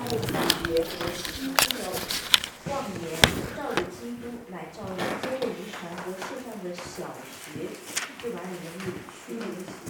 不拒绝和欺君的妄言，照着基督乃照人间的遗传和世上的小学，就把你们掳去。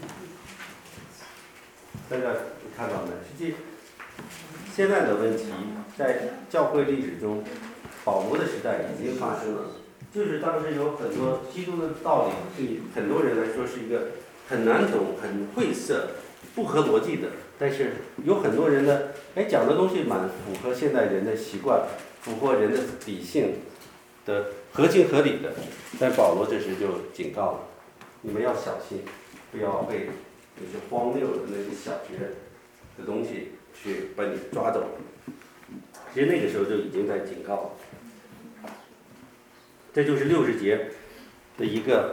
大家看到没？实际现在的问题在教会历史中，保罗的时代已经发生了。就是当时有很多基督的道理，对很多人来说是一个很难懂、很晦涩、不合逻辑的。但是有很多人呢，讲的东西蛮符合现代人的习惯，符合人的理性的合情合理的。但保罗这时就警告了，你们要小心，不要被那些荒谬的那些小学的东西去把你抓走。其实那个时候就已经在警告了。这就是60节的一个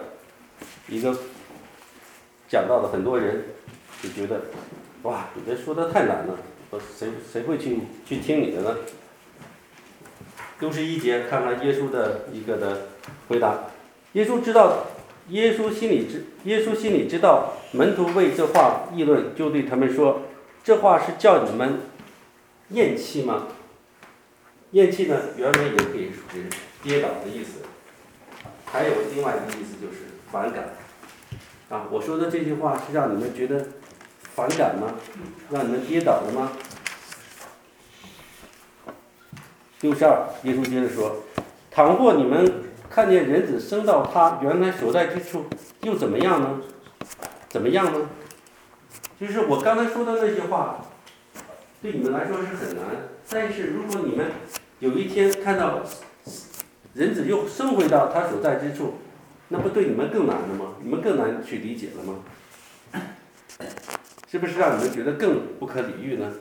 讲到的，很多人就觉得，哇，你这说的太难了，谁会去听你的呢？61节看看耶稣的一个的回答。耶稣心里知道门徒为这话议论，就对他们说：这话是叫你们厌弃吗？厌弃呢，原文也可以指跌倒的意思，还有另外一个意思就是反感。我说的这句话是让你们觉得反感吗？让你们跌倒了吗？62，耶稣接着说：倘或你们看见人子升到他原来所在之处，又怎么样呢？怎么样呢？就是我刚才说的那些话，对你们来说是很难。但是如果你们有一天看到人子又升回到他所在之处，那不对你们更难了吗？你们更难去理解了吗？是不是让你们觉得更不可理喻呢？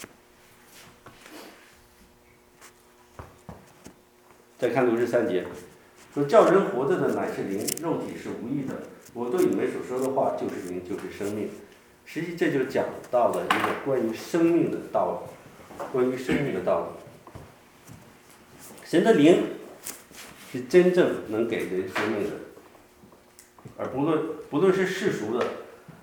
再看63节，说叫人活着的乃是灵，肉体是无益的。我对你们所说的话就是灵，就是生命。实际这就讲到了一个关于生命的道理，关于生命的道理。神的灵是真正能给人生命的，而不论是世俗的，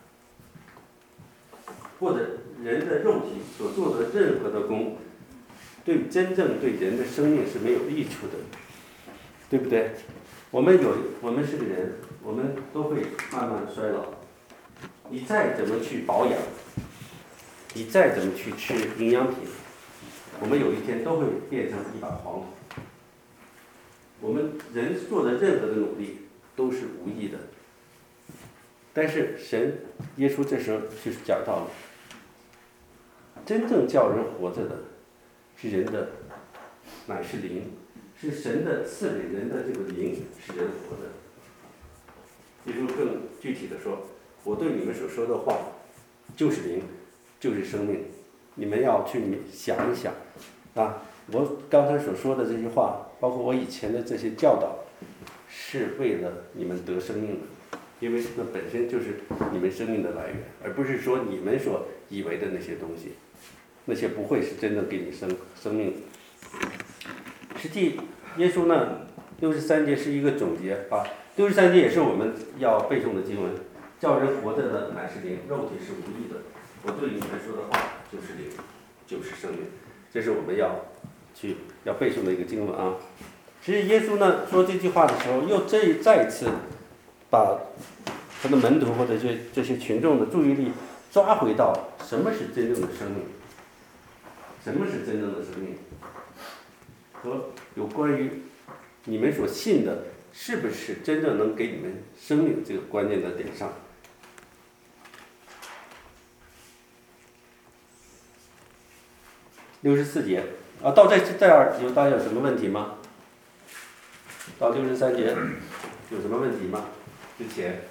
或者人的肉体所做的任何的功，真正对人的生命是没有益处的，对不对？我们是个人，我们都会慢慢衰老。你再怎么去保养，你再怎么去吃营养品，我们有一天都会变成一把黄土。我们人做的任何的努力都是无益的。但是耶稣这时候就是讲到了，真正叫人活着的是人的，乃是灵，是神的赐给人的这个灵，使人活着。耶稣更具体的说，我对你们所说的话就是灵，就是生命。你们要去想一想我刚才所说的这句话，包括我以前的这些教导，是为了你们得生命的，因为那本身就是你们生命的来源，而不是说你们所以为的那些东西，那些不会是真正给你生命的。实际耶稣呢，63节是一个总结63节也是我们要背诵的经文，叫人活着的乃是灵，肉体是无益的。我对你们说的话就是灵，就是生命。这是我们要背诵的一个经文啊。其实耶稣呢说这句话的时候，又再一次把他的门徒或者这些群众的注意力抓回到什么是真正的生命，什么是真正的生命，和有关于你们所信的是不是真正能给你们生命这个关键的点上。64节到这儿大家有什么问题吗？到63节有什么问题吗？之前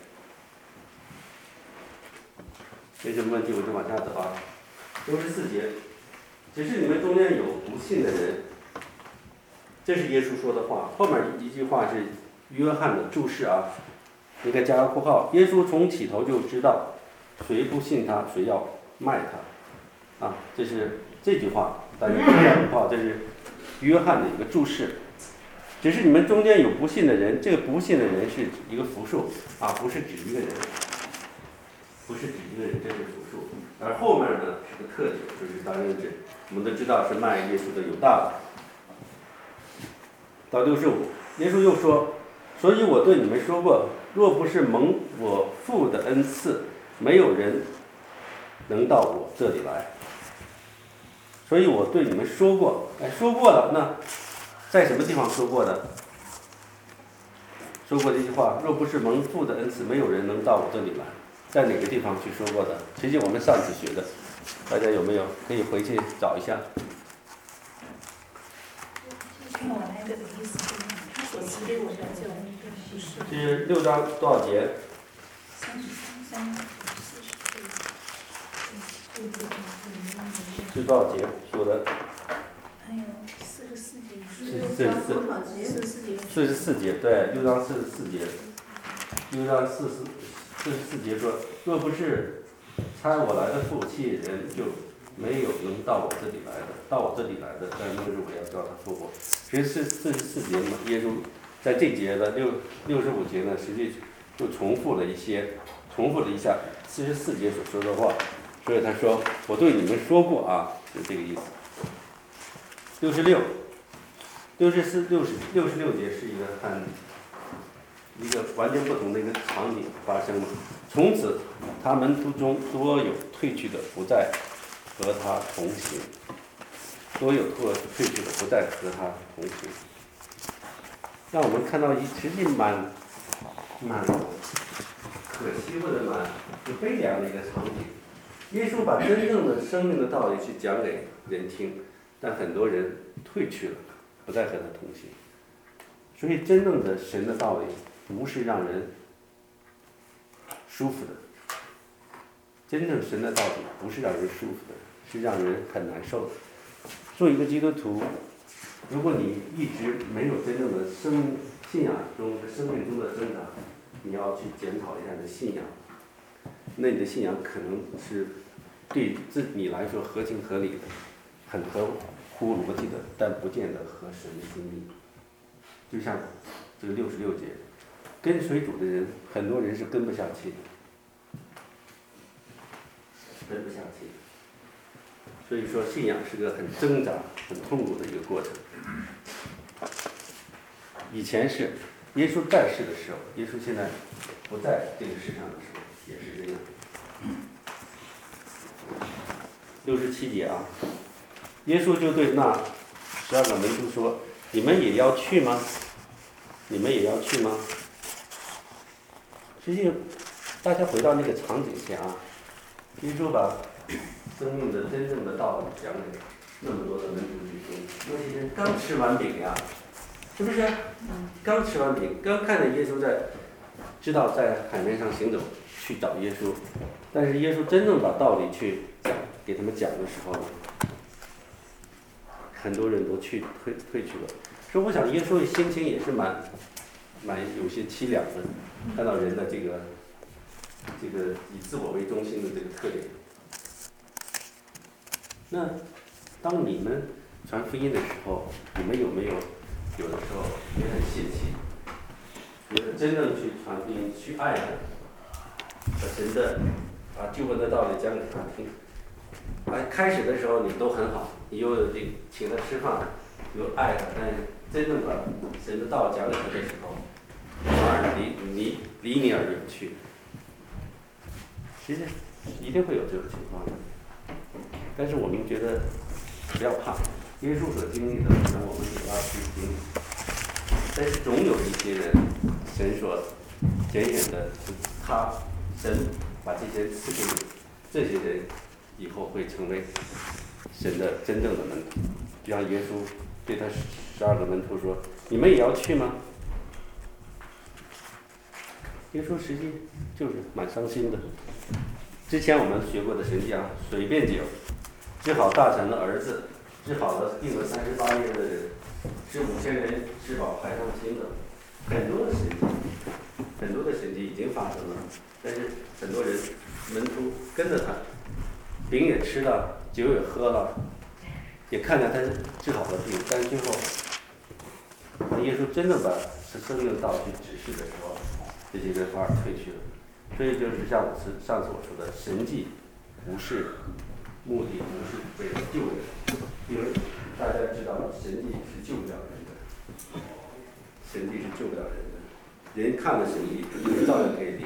没什么问题，我就往下走64节，只是你们中间有不信的人，这是耶稣说的话。后面一句话是约翰的注释应该加个括号。耶稣从起头就知道，谁不信他，谁要卖他这是这句话，大家加个括号，这是约翰的一个注释。只是你们中间有不信的人，这个不信的人是一个复数不是指一个人。 不是指一个人真实复述，而后面呢是个特点，就是当人指，我们都知道是卖耶稣的犹大。到65，耶稣又说，所以我对你们说过，若不是蒙我父的恩赐，没有人能到我这里来。所以我对你们说过，说过了，那在什么地方说过的？说过这句话，若不是蒙父的恩赐，没有人能到我这里来。在哪个地方去说过的？实际我们上次学的，大家有没有可以回去找一下？ 跟我那个的意思不一样，他所提给我的就不是。 是6章多少节 33、 是多少节说的？ 还有44节。 44节，对，6章44节，6章44节说，若不是差我来的父气人，就没有能到我这里来的，到我这里来的，但那个我要叫他复活。其实44节嘛，耶稣在这节的65节呢，实际就重复了一下44节所说的话，所以他说我对你们说过啊，是这个意思。66节是一个完全不同的一个场景发生了。从此，他门徒中多有退去的，不再和他同行；多有退去的，不再和他同行。让我们看到实际蛮可惜或者蛮悲凉的一个场景。耶稣把真正的生命的道理去讲给人听，但很多人退去了，不再和他同行。所以真正的神的道理不是让人舒服的，真正神的道理不是让人舒服的，是让人很难受的。做一个基督徒，如果你一直没有真正的信仰中的生命中的增长，你要去检讨一下你的信仰。那你的信仰可能是对你来说合情合理的，很合乎逻辑的，但不见得合神的心意。就像这个66节，跟随主的人，很多人是跟不下去的，跟不下去的。所以说，信仰是个很挣扎、很痛苦的一个过程。以前是耶稣在世的时候，耶稣现在不在这个世上的时候，也是这样。67节啊，耶稣就对那12个门徒说：“你们也要去吗？你们也要去吗？”实际大家回到那个场景下啊，耶稣把生命的真正的道理讲给那么多的门徒去听，那些人刚吃完饼呀，是不是？刚吃完饼，刚看见耶稣知道在海面上行走，去找耶稣，但是耶稣真正把道理去给他们讲的时候呢，很多人都退去了。所以我想耶稣的心情也是蛮有些凄凉的，看到人的这个以自我为中心的这个特点。那当你们传福音的时候，你们有没有的时候也很泄气，也是真正去传福音，去爱人，把神的救恩的道理讲给他听。开始的时候你都很好，你又请他吃饭，又爱他，但是真正把神的道讲给他的时候，反而离你而远去。其实一定会有这种情况的，但是我们觉得不要怕，耶稣所经历的，可能我们也要去经历。但是总有一些人，神所拣选的，神把这些赐给你，这些人以后会成为神的真正的门徒。就像耶稣对他12个门徒说：“你们也要去吗？”耶稣实际就是蛮伤心的。之前我们学过的神迹啊，水变酒，治好大臣的儿子，治好了病了38年的人，使5000人吃饱排上心的，很多的神迹已经发生了，但是很多人门徒跟着他，饼也吃了，酒也喝了，也看见他治好了病，但是最后，当耶稣真正把生命的道去指示的时候，这些人反而退去了。 所以就是像我上次我说的，神迹不是目的，不是为了救人，因为大家知道神迹是救不了人的，神迹是救不了人的，人看了神迹，照样可以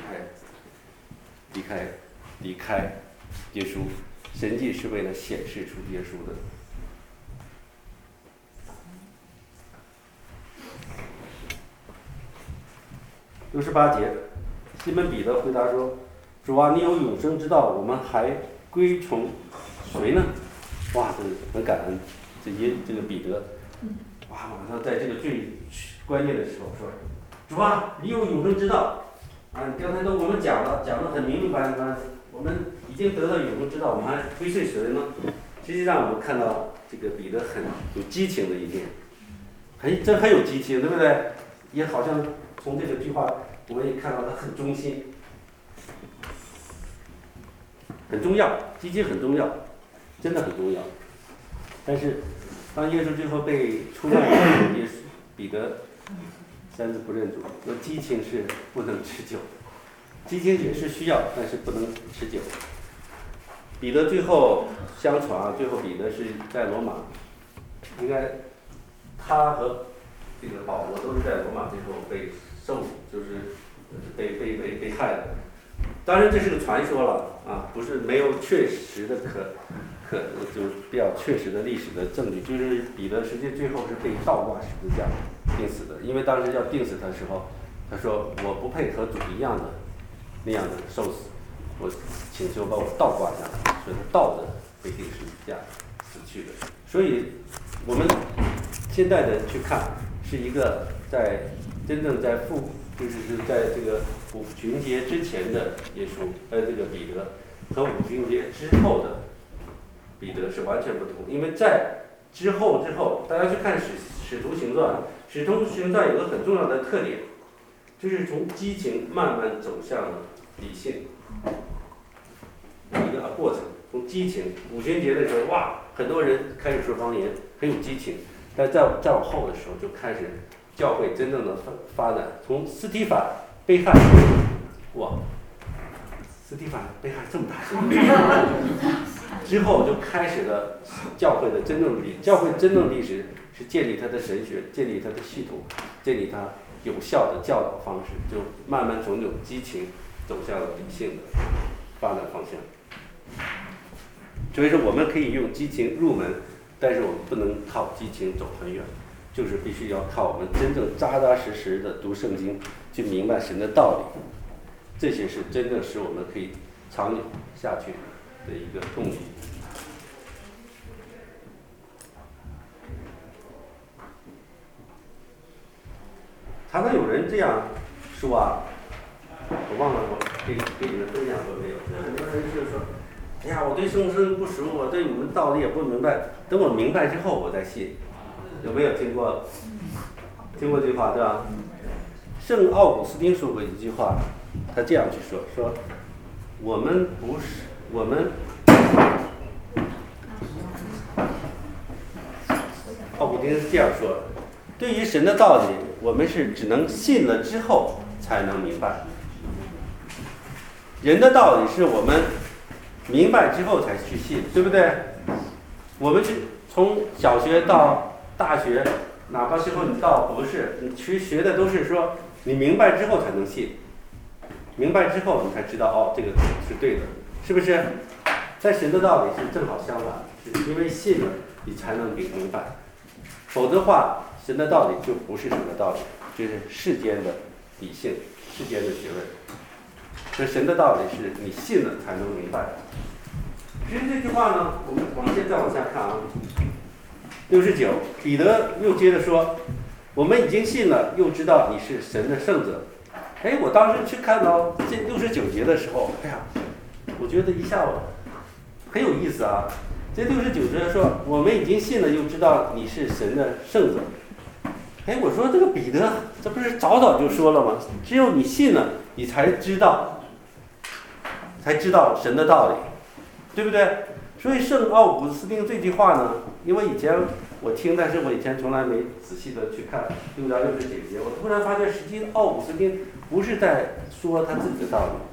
离开耶稣，神迹是为了显示出耶稣的。68节，西门彼得回答说：“主啊，你有永生之道，我们还归从谁呢？”哇，这很感恩，这个彼得，哇，马上在这个最关键的时候说：“主啊，你有永生之道，啊，你刚才都我们讲得很明白了，我们已经得到永生之道，我们还归顺谁呢？”实际上，我们看到这个彼得很有激情的一面，真很有激情，对不对？也好像从这个句话，我们也看到他很忠心，很重要，激情很重要，真的很重要。但是，当耶稣最后被出卖的时候，彼得3次不认主，说激情是不能持久，激情也是需要，但是不能持久。彼得最后相传啊，最后彼得是在罗马，应该他和这个保罗都是在罗马最后被就是被害的。当然这是个传说了啊，不是没有确实的就是比较确实的历史的证据。就是彼得实际最后是被倒挂十字架钉死的，因为当时要钉死他的时候，他说我不配和主一样的那样的受死，我请求把我倒挂下来，所以他倒着被钉十字架死去的。所以我们现在的去看，是一个真正在就是在这个五旬节之前的耶稣，这个彼得和五旬节之后的彼得是完全不同。因为在之后，大家去看使徒行传，使徒行传有个很重要的特点，就是从激情慢慢走向了理性一个过程。从激情，五旬节的时候，哇，很多人开始说方言，很有激情。但再往后的时候，就开始教会真正的发展。从司提反被害，哇，司提反被害这么大声之后，就开始了教会的真正历史是建立它的神学，建立它的系统，建立它有效的教导方式，就慢慢从这种激情走向了理性的发展方向。所以说，我们可以用激情入门，但是我们不能靠激情走很远，就是必须要靠我们真正扎扎实实的读圣经，去明白神的道理，这些是真正使我们可以长久下去的一个动力。常常有人这样说啊，我忘了我给你们分享过没有？很多人就是说，哎呀，我对圣经不熟，我对你们道理也不明白，等我明白之后我再信。有没有听过这句话，对吧？圣奥古斯丁说过一句话，他这样去说我们奥古斯丁是这样说，对于神的道理，我们是只能信了之后才能明白。人的道理是我们明白之后才去信，对不对？我们是从小学到大学，哪怕最后你到博士，你去学的都是说你明白之后才能信，明白之后你才知道哦，这个是对的，是不是？在神的道理是正好相反，是因为信了你才能明白，否则的话，神的道理就不是神的道理，就是世间的理性、世间的学问。所以神的道理是你信了才能明白。其实这句话呢，我们再往下看啊。69，彼得又接着说：“我们已经信了，又知道你是神的圣者。”哎，我当时去看到这69节的时候，哎呀，我觉得一下很有意思啊。这69节说：“我们已经信了，又知道你是神的圣者。”哎，我说这个彼得，这不是早就说了吗？只有你信了，你才知道神的道理，对不对？所以圣奥古斯丁这句话呢，因为以前我听，但是我以前从来没仔细的去看6到69节，我突然发现，实际奥古斯丁不是在说他自己的道理，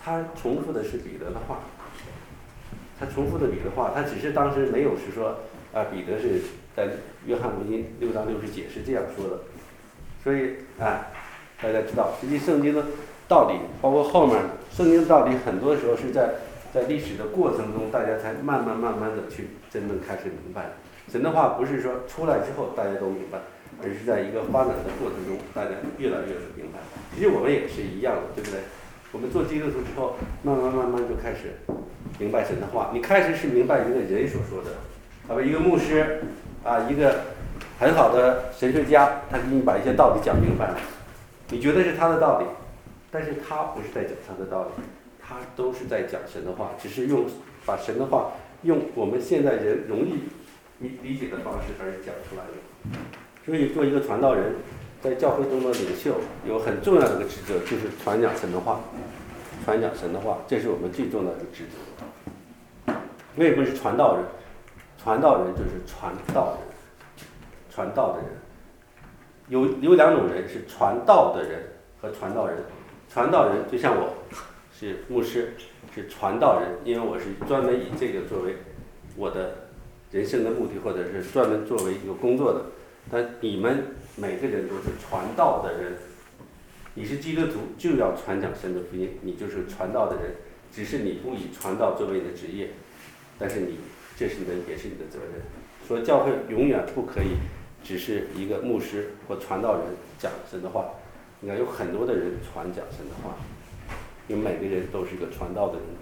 他重复的是彼得的话，他重复的彼得的话，他只是当时没有是说啊，彼得是在约翰福音6章60节是这样说的，所以啊，大家知道，实际圣经的道理，包括后面圣经的道理，很多时候是在历史的过程中，大家才慢慢的去真正开始明白。神的话不是说出来之后大家都明白，而是在一个发展的过程中，大家越来越明白。其实我们也是一样的，对不对？我们做基督徒之后，慢慢就开始明白神的话。你开始是明白一个人所说的，啊不，一个牧师啊，一个很好的神学家，他给你把一些道理讲明白了，你觉得是他的道理，但是他不是在讲他的道理，他都是在讲神的话，只是把神的话用我们现在人容易理解的方式而讲出来的。所以做一个传道人，在教会中的领袖有很重要的一个职责，就是传讲神的话，传讲神的话，这是我们最重要的职责。为什么是传道人？传道人就是传道人，传道的人有两种人，是传道的人和传道人。传道人就像我是牧师，是传道人，因为我是专门以这个作为我的人生的目的，或者是专门作为一个工作的。但你们每个人都是传道的人，你是基督徒就要传讲神的福音，你就是传道的人，只是你不以传道作为你的职业，但是这是也是你的责任。所以教会永远不可以只是一个牧师或传道人讲神的话，应该有很多的人传讲神的话，因为每个人都是一个传道的人。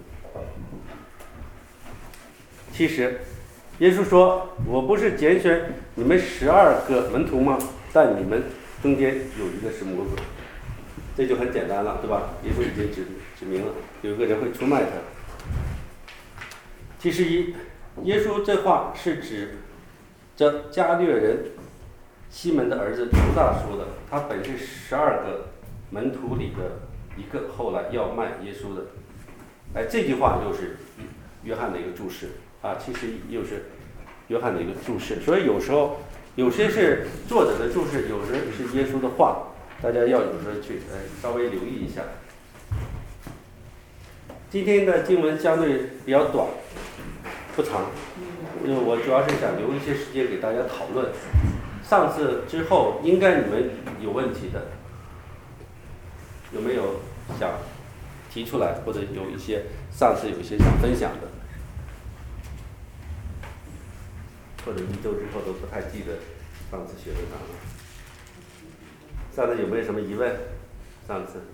其实耶稣说，我不是拣选你们12个门徒吗？但你们中间有一个是魔鬼。这就很简单了，对吧？耶稣已经指明了，有一个人会出卖他。其实耶稣这话是指着加略人西门的儿子犹大说的，他本是12个门徒里的一个，后来要卖耶稣的。哎，这句话又是约翰的一个注释啊，其实又是约翰的一个注释。所以有时候有些是作者的注释，有时是耶稣的话，大家要有时候去稍微留意一下。今天的经文相对比较短，不长，我主要是想留一些时间给大家讨论。上次之后，应该你们有问题的，有没有想提出来，或者有一些上次有一些想分享的，或者1周之后都不太记得上次学的啥了。上次有没有什么疑问？上次？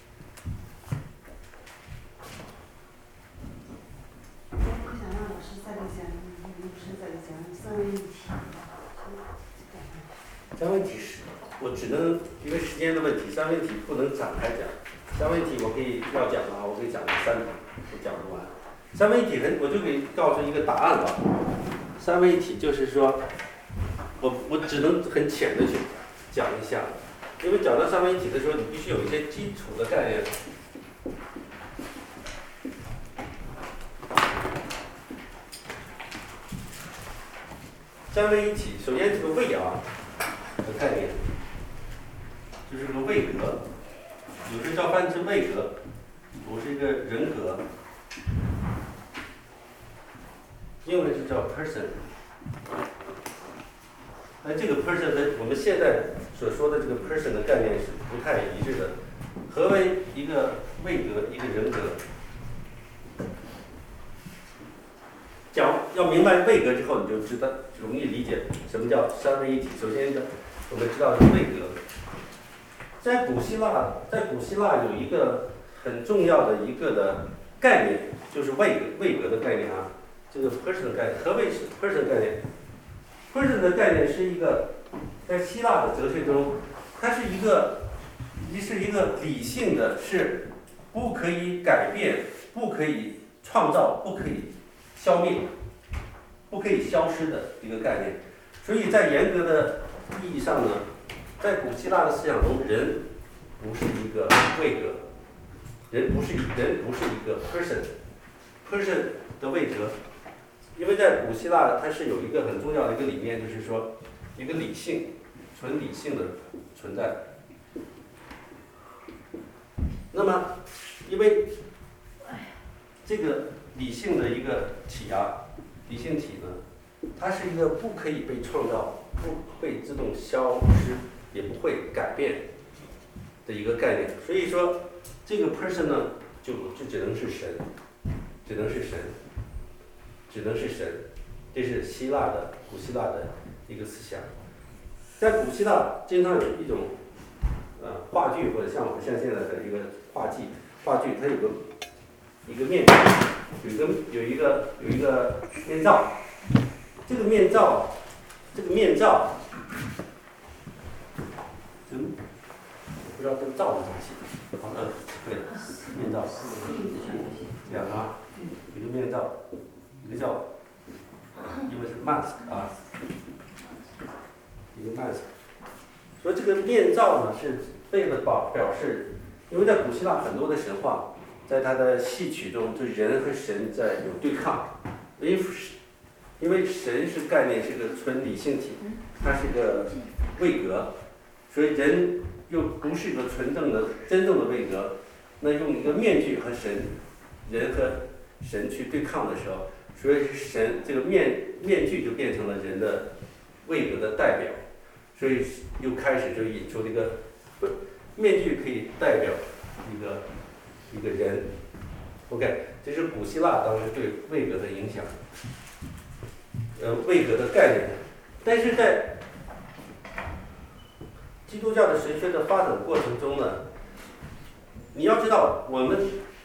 不想让老师再给讲，牧师再给讲三位一体。 三位一体是，我只能因为时间的问题，三位一体不能展开讲。三位一体我可以要讲的话，我可以讲3场，我讲不完。三位一体我就给告诉一个答案吧。三位一体就是说，我只能很浅的去讲一下，因为讲到三位一体的时候，你必须有一些基础的概念。三位一体，首先这个位啊的概念，就是个位格，有时叫翻成位格，我是一个人格，英文是叫 person。这个 person 的我们现在所说的这个 person 的概念是不太一致的。何为一个位格，一个人格？要明白位格之后，你就知道容易理解什么叫三位一体。首先我们知道是位格。在古希腊有一个很重要的一个的概念，就是位格的概念啊。这个 person 的概念，何谓是 person 概念 ？person 的概念是一个在希腊的哲学中，它是一个理性的，是不可以改变、不可以创造、不可以消灭、不可以消失的一个概念。所以在严格的意义上呢，在古希腊的思想中，人不是一个位格，人不是一个 person 的位格。因为在古希腊，它是有一个很重要的一个理念，就是说一个理性、纯理性的存在。那么，因为这个理性的一个体啊，理性体呢，它是一个不可以被创造、不会自动消失、也不会改变的一个概念。所以说，这个 person 呢，就只能是神，只能是神，只能是神。这是古希腊的一个思想。在古希腊经常有一种话剧，或者像现在的一个话剧，它有一个面具，有一个面罩。这个面罩，我不知道这个罩是怎么写。好的，对，面罩，两个，一个面罩，一个叫，因为是 mask 啊，一个 mask。说这个面罩呢，是为了表示，因为在古希腊很多的神话，在它的戏曲中，就人和神在有对抗，因为神是概念，是个纯理性体，它是个位格，所以人又不是个真正的位格，那用一个面具和人和神去对抗的时候，所以神这个面具就变成了人的位格的代表，所以又开始就引出这个面具可以代表一个人。OK， 这是古希腊当时对位格的影响。位格的概念，但是在基督教的神学的发展过程中呢，你要知道，我们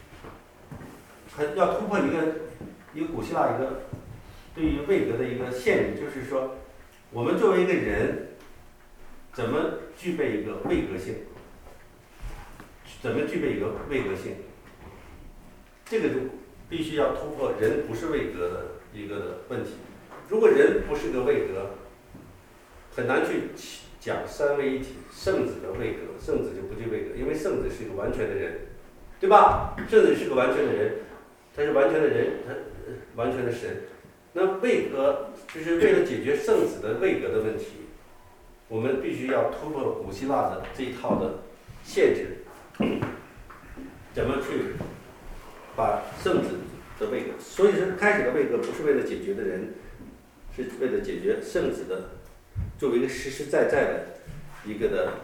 要突破一个古希腊一个对于位格的一个限制，就是说，我们作为一个人，怎么具备一个位格性？怎么具备一个位格性？这个就必须要突破人不是位格的一个的问题。如果人不是个位格，很难去讲三位一体圣子的位格，圣子就不具位格，因为圣子是一个完全的人，对吧？圣子是个完全的人，他是完全的人，他完全的神。那位格就是为了解决圣子的位格的问题，我们必须要突破古希腊的这一套的限制，怎么去把圣子的位格？所以说开始的位格不是为了解决的人。是为了解决圣子的，作为一个实实在在的一个的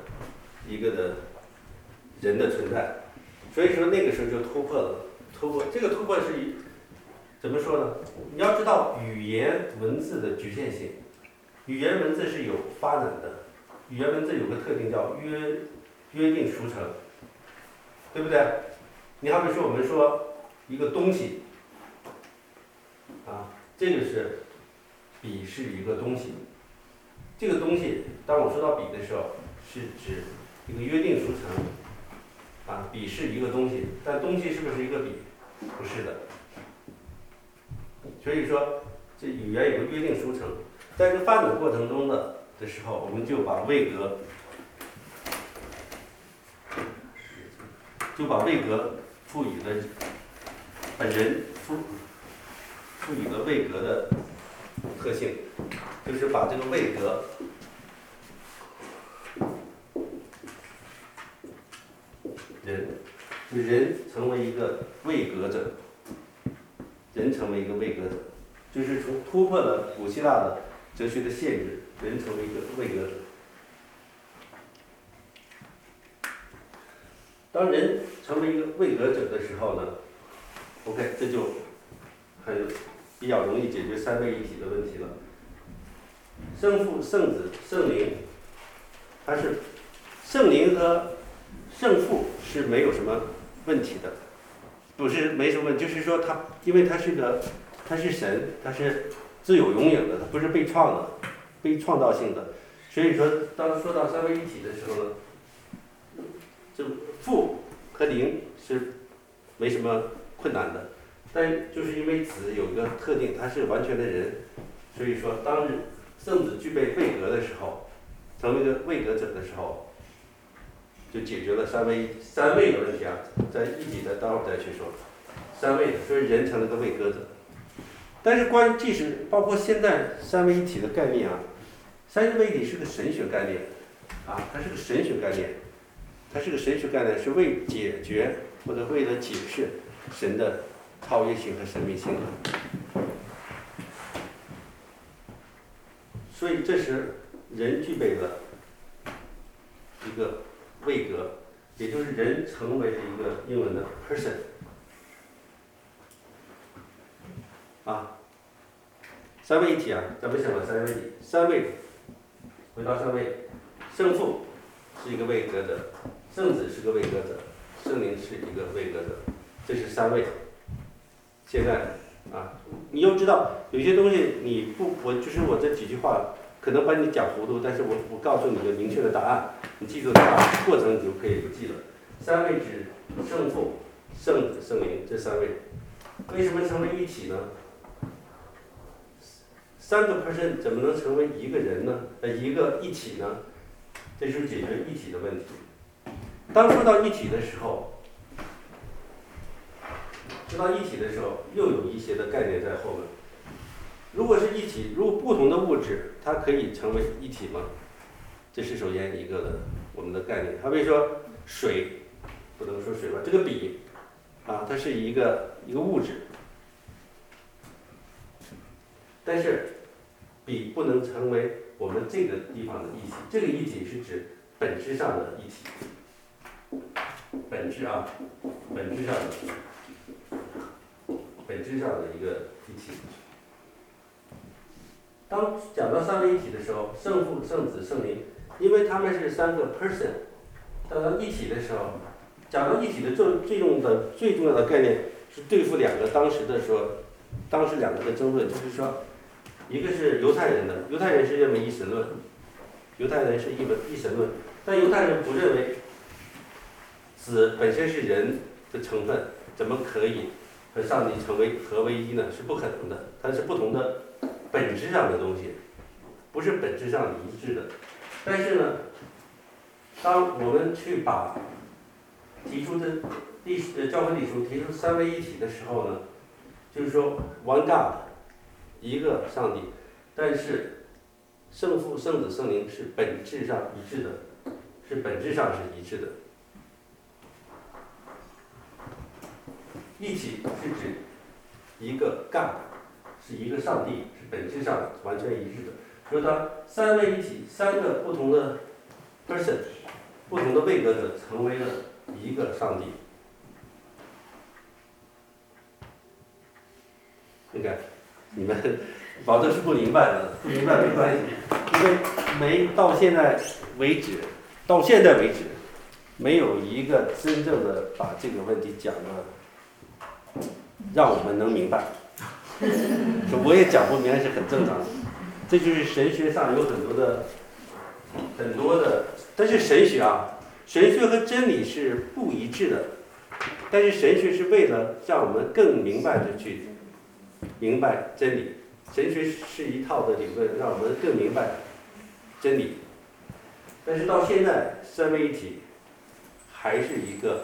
人的存在，所以说那个时候就突破这个突破是怎么说呢？你要知道语言文字的局限性，语言文字是有发展的，语言文字有个特定叫约定俗成，对不对？你好比说我们说一个东西，这个是。笔是一个东西，这个东西，当我说到笔的时候，是指一个约定俗成，笔是一个东西，但东西是不是一个笔？不是的。所以说，这语言有个约定俗成，在这个发展过程中的时候，我们就把位格赋予了本人赋予了位格的特性，就是把这个位格人成为一个位格者，就是从突破了古希腊的哲学的限制，人成为一个位格者。当人成为一个位格者的时候呢 ，OK， 这就比较容易解决三位一体的问题了。圣父、圣子、圣灵，它是圣灵和圣父是没有什么问题的，不是没什么问题，就是说因为他是神，他是自有永有的，他不是被创造性的，所以说当说到三位一体的时候呢，这父和灵是没什么困难的。但就是因为子有一个特定，他是完全的人，所以说当圣子具备位格的时候，成为一个位格者的时候，就解决了三位的问题啊。在一级的待会儿再去说三位的，所以人成了个位格者。但是即使包括现在三位一体的概念啊，三位一体是个神学概念它是个神学概念，是为解决或者为了解释神的超越性和神秘性的。所以这时人具备了一个位格，也就是人成为了一个英文的 person。三位一体啊，咱们想过三位一体，三位，回到三位，圣父是一个位格者，圣子是个位格者，圣灵是一个位格者，这是三位。现在你又知道有些东西你不，我这几句话可能把你讲糊涂，但是我告诉你一个明确的答案，你记住答案，过程你就可以不记了。三位指圣父、圣子、圣灵这三位，为什么成为一体呢？三个 person 怎么能成为一个人呢？一个一体呢？这就是解决一体的问题。当说到一体的时候，又有一些的概念在后面。如果是一体，如果不同的物质，它可以成为一体吗？这是首先一个的我们的概念。好比说水，不能说水吧，这个笔它是一个物质，但是笔不能成为我们这个地方的一体。这个一体是指本质上的一体，本质上的一个一体。当讲到三位一体的时候，圣父、圣子、圣灵，因为他们是三个 person， 当到一体的时候，讲到一体的最重要的概念是对付两个当时两个的争论，就是说，一个是犹太人的，犹太人是认为一神论，但犹太人不认为子本身是人的成分，怎么可以和上帝合为一呢？是不可能的，它是不同的本质上的东西，不是本质上一致的。但是呢，当我们去提出教会历书提出三位一体的时候呢，就是说 one God， 一个上帝，但是圣父、圣子、圣灵是本质上一致的，一体是指一个 God， 是一个上帝，是本质上完全一致的。所以当三位一体，三个不同的 person， 不同的位格者成为了一个上帝。你看，你们保证是不明白的，不明白没关系，因为到现在为止，没有一个真正的把这个问题讲的让我们能明白。我也讲不明白是很正常的，这就是神学上有很多的，但是神学和真理是不一致的，但是神学是为了让我们更明白的去明白真理，神学是一套的理论，让我们更明白真理。但是到现在，三位一体还是一个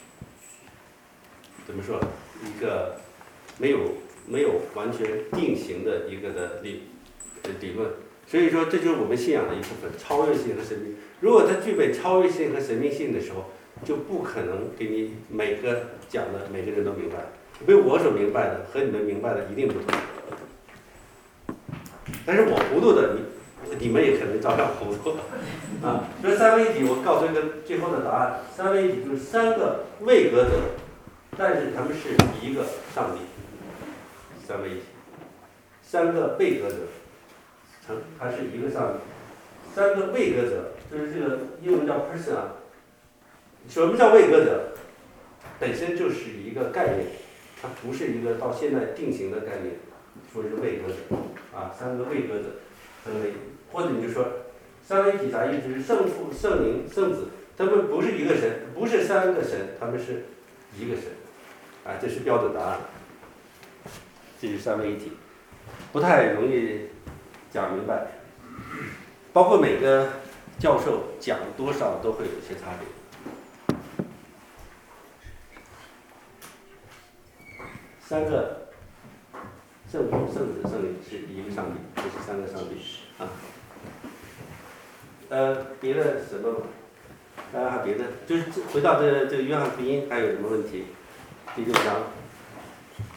怎么说？一个没有完全定型的一个的理论。所以说，这就是我们信仰的一部分，超越性和神秘。如果它具备超越性和神秘性的时候，就不可能给你每个讲的每个人都明白。因为我所明白的和你们明白的一定不同。但是我糊涂的，你们也可能照样糊涂所以三位一体，我告诉一个最后的答案：三位一体就是三个位格者，但是他们是一个上帝。三位一体，三个位格者，它是一个上帝。三个位格者就是这个英文叫 person 什么叫位格者？本身就是一个概念，它不是一个到现在定型的概念，说是位格者三个位格者成为，或者你就说三位一体啥意思？是圣父、圣灵、圣子，他们不是一个神，不是三个神，他们是一个神这是标准答案。这是三位一体，不太容易讲明白，包括每个教授讲多少都会有一些差别。三个圣父、圣子、圣灵是一个上帝，这是三个上帝别的什么？大家还别的，就是回到这个约翰福音还有什么问题？第6章。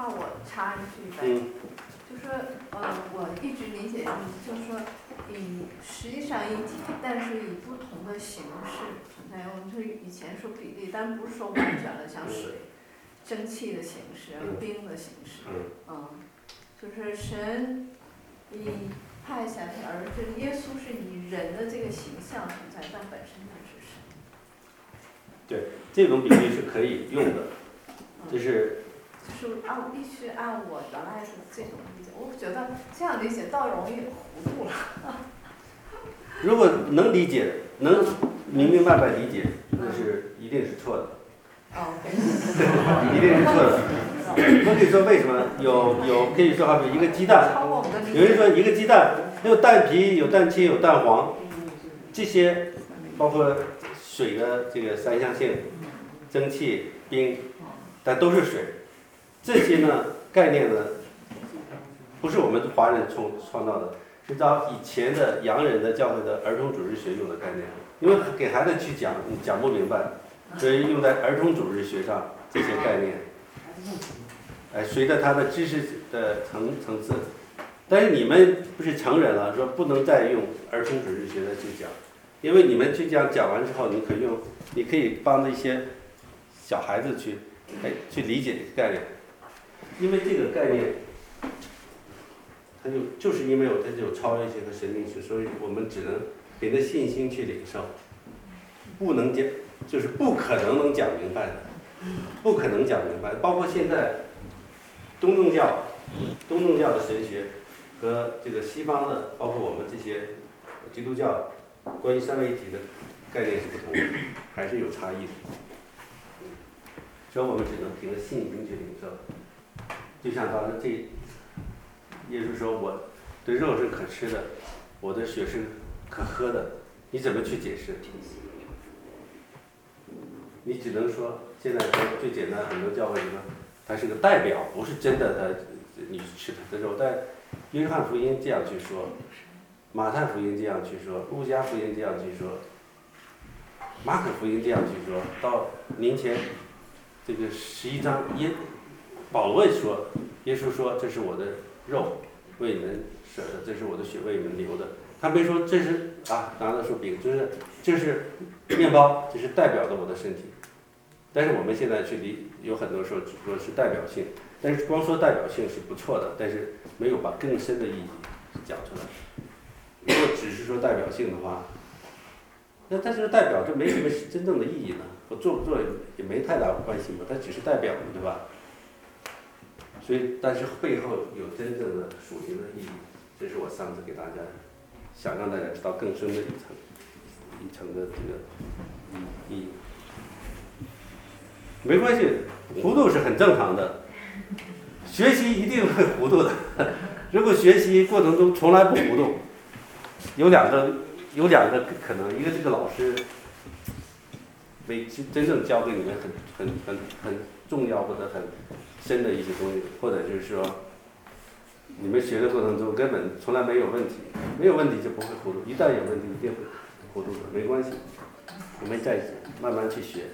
话我插一句呗，就是我一直理解就是说，实际上一体，但是以不同的形式存在。我们就以前说比例，但不是说完全的像水、蒸汽的形式、冰的形式，就是神派下他儿子耶稣是以人的这个形象存在，但本身就是神。 对，这种比喻是可以用的，就是必须按我原来的这种理解，我觉得这样理解倒容易糊涂了。 如果能理解，能明明白白理解，那是一定是错的。一定是错的。我可以说为什么有可以说好比一个鸡蛋，有人说一个鸡蛋有蛋皮、有蛋清、有蛋黄，这些包括水的这个三相性，蒸汽、冰，但都是水。这些呢概念呢，不是我们华人创造的，是到以前的洋人的教会的儿童主日学用的概念，因为给孩子去讲，你讲不明白，所以用在儿童主日学上这些概念。随着他的知识的层次，但是你们不是成人了，说不能再用儿童主日学的去讲，因为你们去讲完之后，你可以帮着一些小孩子去理解这个概念，因为这个概念，它就是因为它有超越性和神秘性，所以我们只能凭着信心去领受，不能讲，就是不可能讲明白的，不可能讲明白，包括现在。东正教的神学和这个西方的，包括我们这些基督教关于三位一体的概念是不同的，还是有差异的。所以我们只能凭着信心去领受。就像当时耶稣说：“我的肉是可吃的，我的血是可喝的。”你怎么去解释？你只能说，现在说最简单，很多教会什么？它是个代表，不是真的你吃它的肉。但约翰福音这样去说，马太福音这样去说，路加福音这样去说，马可福音这样去说，到您前这个11章，保罗说，耶稣说这是我的肉，为你们舍的，这是我的血为你们流的。他没说这是拿的说饼，就是这是面包，这是代表着我的身体。但是我们现在有很多时候只说是代表性，但是光说代表性是不错的，但是没有把更深的意义讲出来。如果只是说代表性的话，那它这个代表这没什么真正的意义呢，我做不做也没太大关系嘛，它只是代表，对吧？所以，但是背后有真正的属灵的意义，这是我上次给大家想让大家知道更深的一层的这个意义。没关系，糊涂是很正常的，学习一定会糊涂的。如果学习过程中从来不糊涂，有两个可能，一个这个老师没真正教给你们很重要或者很深的一些东西，或者就是说你们学的过程中根本从来没有问题，没有问题就不会糊涂，一旦有问题一定会糊涂的，没关系，我们再慢慢去学。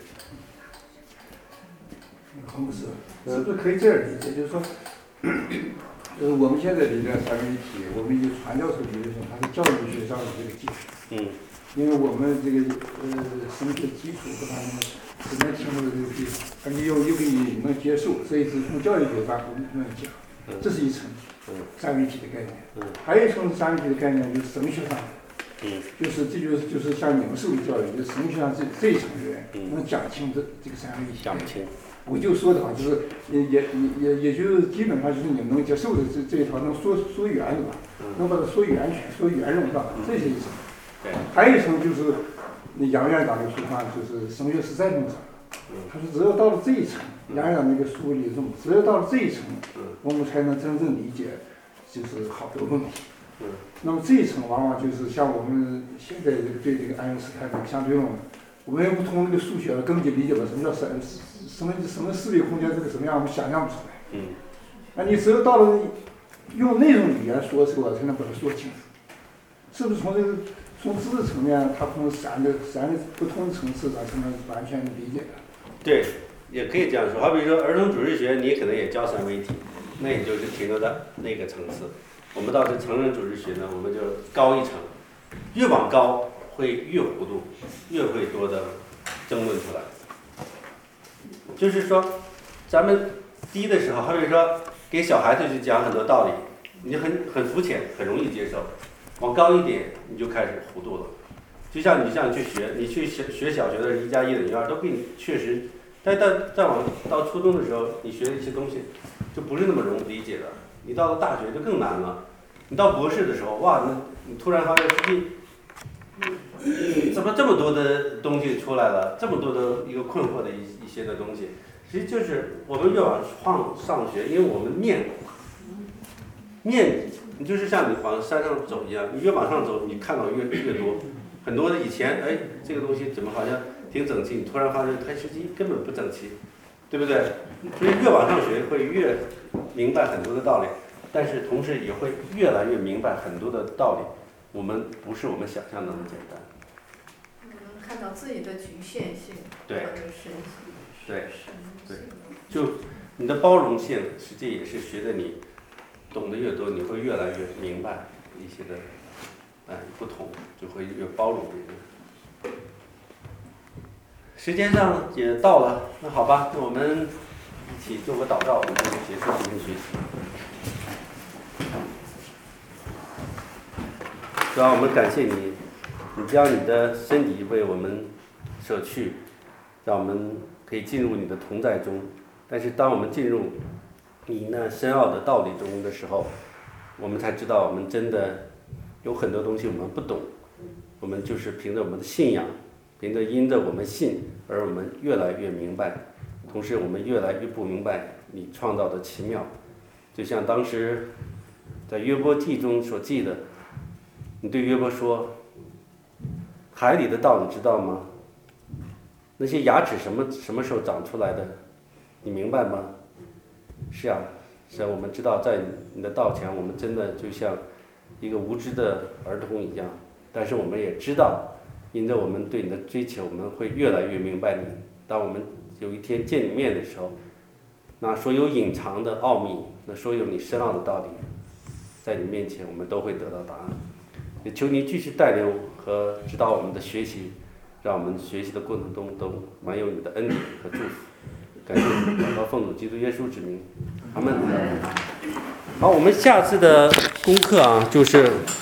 洪牧师，是不是可以这样理解？就是说，我们现在理论三位一体，我们以传教士理论上，它是教育学上的这个基础。因为我们这个神学基础和他们只能听到这个地方，而且又给你能接受，所以是从教育学上不能讲。这是一层三位一体的概念。还有一层三位一体的概念就是神学上的。就是像你们受的教育，就是神学上这一层人能讲清这个三位一体。 讲不清。 我就说的话，就是也就是基本上就是你们能接受的这一套，能说圆的吧，能把它说圆全、说圆融吧，这是一层。还有一层就是那杨院长的书上，就是神学实在论上，他说只有到了这一层，杨院长那个书里中，只有到了这一层，我们才能真正理解就是好多问题。那么这一层往往就是像我们现在对这个爱因斯坦的相对论，我们也不通过这个数学的根据理解了什么叫什么四维空间这个什么样，我们想象不出来。那你只有到了用那种语言说的时候，才能把它说清楚。是不是从知识层面，它从三个不同的层次，它才能完全理解的？ 对， 也可以这样说。好比说儿童主日学，你可能也教三位一体，那也就是停留在那个层次。我们到这成人主日学呢，我们就高一层，越往高会越糊涂，越会多的争论出来。就是说，咱们低的时候，好比说给小孩子去讲很多道理，你很肤浅，很容易接受。往高一点，你就开始糊涂了。就像你去学，你去学小学的1+1=2都给你确实，但再往到初中的时候，你学的一些东西就不是那么容易理解了。你到了大学就更难了。你到博士的时候，哇，你突然发现怎么这么多的东西出来了，这么多的一个困惑的一些的东西，实际就是我们越往上学，因为我们面，你就是像你往山上走一样，你越往上走，你看到越多，很多的以前这个东西怎么好像挺整齐，你突然发现它实际根本不整齐，对不对？所以越往上学会越明白很多的道理，但是同时也会越来越明白很多的道理，我们不是我们想象的那么简单。 能看到自己的局限性， 对， 对， 就你的包容性，实际也是随着你懂得越多，你会越来越明白一些的不同，就会越包容别人。时间上也到了，那好吧，那我们一起做个祷告，我们就结束今天学习。主要我们感谢你，你将你的身体为我们舍去，让我们可以进入你的同在中。但是当我们进入你那深奥的道理中的时候，我们才知道我们真的有很多东西我们不懂，我们就是凭着我们的信仰，因着我们信，而我们越来越明白，同时我们越来越不明白你创造的奇妙。就像当时在约伯记中所记的，你对约伯说，海里的道你知道吗？那些牙齿什么时候长出来的，你明白吗？是啊，我们知道在你的道前，我们真的就像一个无知的儿童一样，但是我们也知道，因着我们对你的追求，我们会越来越明白你。当我们有一天见你面的时候，那所有隐藏的奥秘，那所有你深奥的道理，在你面前我们都会得到答案。也求你继续带领和指导我们的学习，让我们学习的过程中都满有你的恩典和祝福。感谢你，祷告奉主基督耶稣之名，阿门。好，我们下次的功课就是